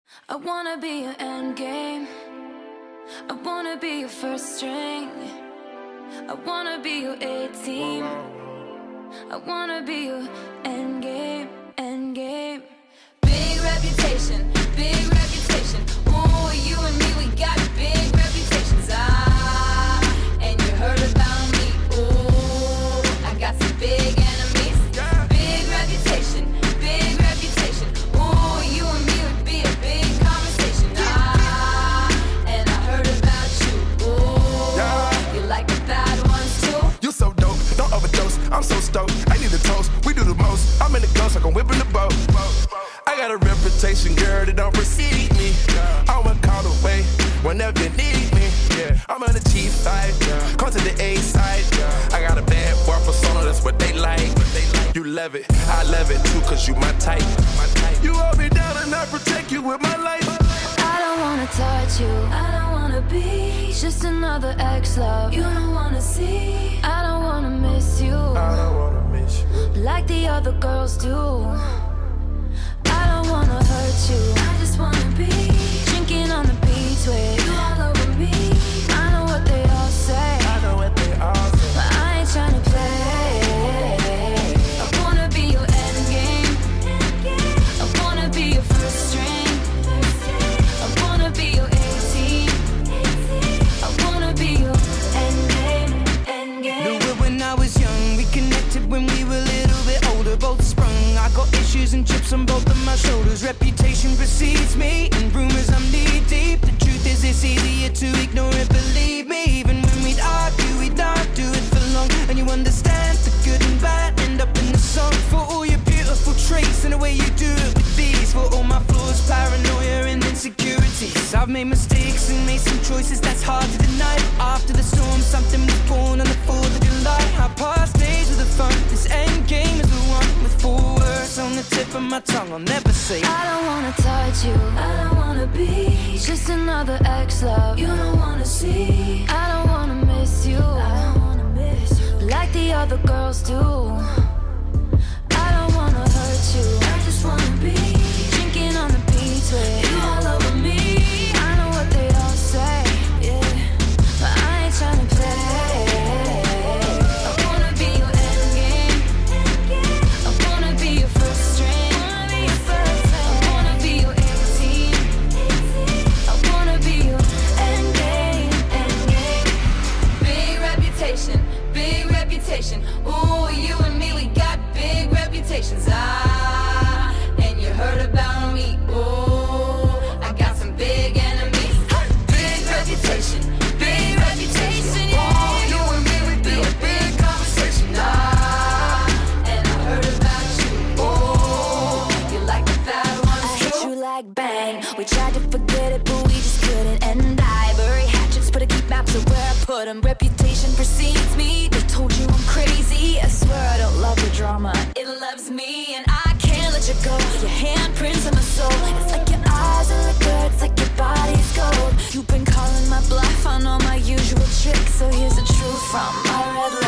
I wanna be your end game. I wanna be your first string. I wanna be your A-team. I wanna be your end game, end game. Big reputation, big reputation. Ooh, you and me, we got big reputations. And you heard about me. Ooh, I got some big enemies. Big reputation, big reputation. Ooh, you and me would be a big conversation. And I heard about you. Ooh, you like the bad ones too? You so dope, don't overdose. I'm so stoked, I need a toast. We do the most. I'm in the ghost like I'm whipping the boat. I got a reputation, girl, that don't precede me. I'm a call away whenever you need me. I'm on the cheap side, come to the A side. I got a bad boy persona, that's what they like. You love it, I love it too, cause you my type. You hold me down and I protect you with my life. I don't wanna touch you, I don't wanna be just another ex-love you don't wanna see. I don't wanna miss you, I don't wanna miss you like the other girls do. I don't wanna hurt you, I just wanna be drinking on the beach with you all over me. I know what they all say, I know what they all say, but I ain't tryna play. I wanna be your end game. I wanna be your first string. I wanna be your A-team. I wanna be your end game, end game. Knew it when I was young, we connected when we were a little bit older, both sprung. I got issues and chips on both of my shoulders. Reputation precedes me, and rumors I'm knee deep. The truth is it's easier to ignore it, believe me. Even when we'd argue, we'd not do it for long. And you understand the good and bad end up in the song. For all your beautiful traits and the way you do it with these. For all my flaws, paranoia and insecurities. I've made mistakes and made some choices that's hard to deny. After the storm, something was born on the 4th of July. Our past days were the fun, this end game is the one. With 4 words on the tip of my tongue, I'll never say. I don't wanna touch you, I don't wanna be just another ex-love you don't wanna see. I don't wanna miss you, I don't wanna miss you like the other girls do. I don't wanna hurt you, I just wanna be drinking on the beach with you all over me. I know what they all say, yeah, but I ain't tryna play. I wanna be your end game. I wanna be your first string. I wanna be your A-team. I wanna be your end game, end game. Big reputation, big reputation. Ooh, you and me, we got big reputations. And you heard about me. Ooh, I got some big enemies. Big reputation, big reputation. Ooh, you and me, we be a big conversation. And I heard about you. Ooh, you like the bad ones too? I hit you like bang. We tried to forget it, but we just couldn't. And I bury hatchets, but I keep maps of where I put them. Reputation precedes me. They told you I'm crazy. I swear I don't love the drama. It loves me, and I can't let you go. Your handprints on my soul. It's like your eyes are liquor. It's like your body's gold. You've been calling my bluff on all my usual tricks. So here's the truth from my red